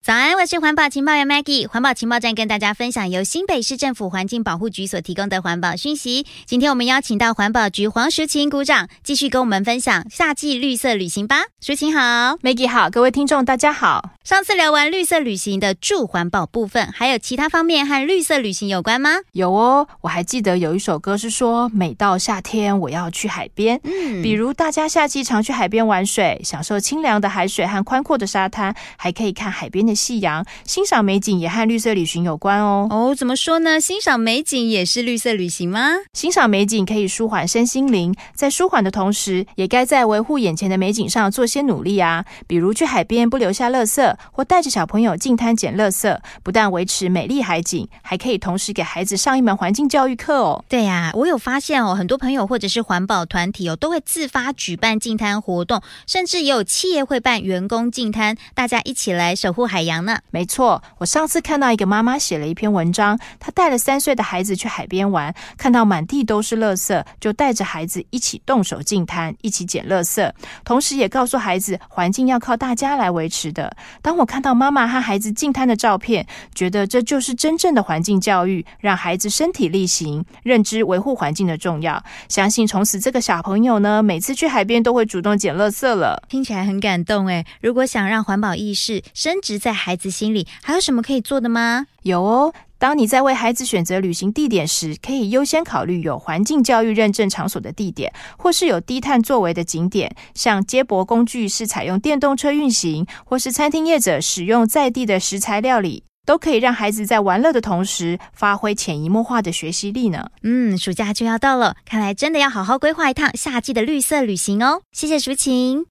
早安，我是环保情报员 Maggie。环保情报站跟大家分享由新北市政府环境保护局所提供的环保讯息。今天我们邀请到环保局黄淑琴股长，继续跟我们分享夏季绿色旅行吧。淑琴好。 Maggie 好，各位听众大家好。 上次聊完绿色旅行的住环保部分，还有其他方面和绿色旅行有关吗？ 有哦，我还记得有一首歌是说每到夏天我要去海边。比如大家夏季常去海边玩水，享受清凉的海水和宽阔的沙滩，还可以看海边的夕阳，欣赏美景也和绿色旅行有关哦。 怎么说呢？欣赏美景也是绿色旅行吗？ 欣赏美景可以舒缓身心灵，在舒缓的同时，也该在维护眼前的美景上做些努力啊。比如去海边不留下垃圾，或带着小朋友进滩捡垃圾，不但维持美丽海景，还可以同时给孩子上一门环境教育课哦。 对呀，我有发现很多朋友或者是环保团体都会自发举办净滩活动，甚至也有企业会办员工净滩，大家一起来守护海洋呢。 没错，我上次看到一个妈妈写了一篇文章，她带了3岁的孩子去海边玩，看到满地都是垃圾，就带着孩子一起动手净滩，一起捡垃圾，同时也告诉孩子环境要靠大家来维持的。当我看到妈妈和孩子净滩的照片，觉得这就是真正的环境教育，让孩子身体力行，认知维护环境的重要。相信从此这个小朋友呢，每次去海边都会主动捡垃圾了。 听起来很感动耶。如果想让环保意识深植在孩子心里，还有什么可以做的吗？ 有哦，当你在为孩子选择旅行地点时，可以优先考虑有环境教育认证场所的地点，或是有低碳作为的景点，像接驳工具是采用电动车运行，或是餐厅业者使用在地的食材料理，都可以让孩子在玩乐的同时发挥潜移默化的学习力呢。 暑假就要到了，看来真的要好好规划一趟夏季的绿色旅行哦。谢谢淑琴。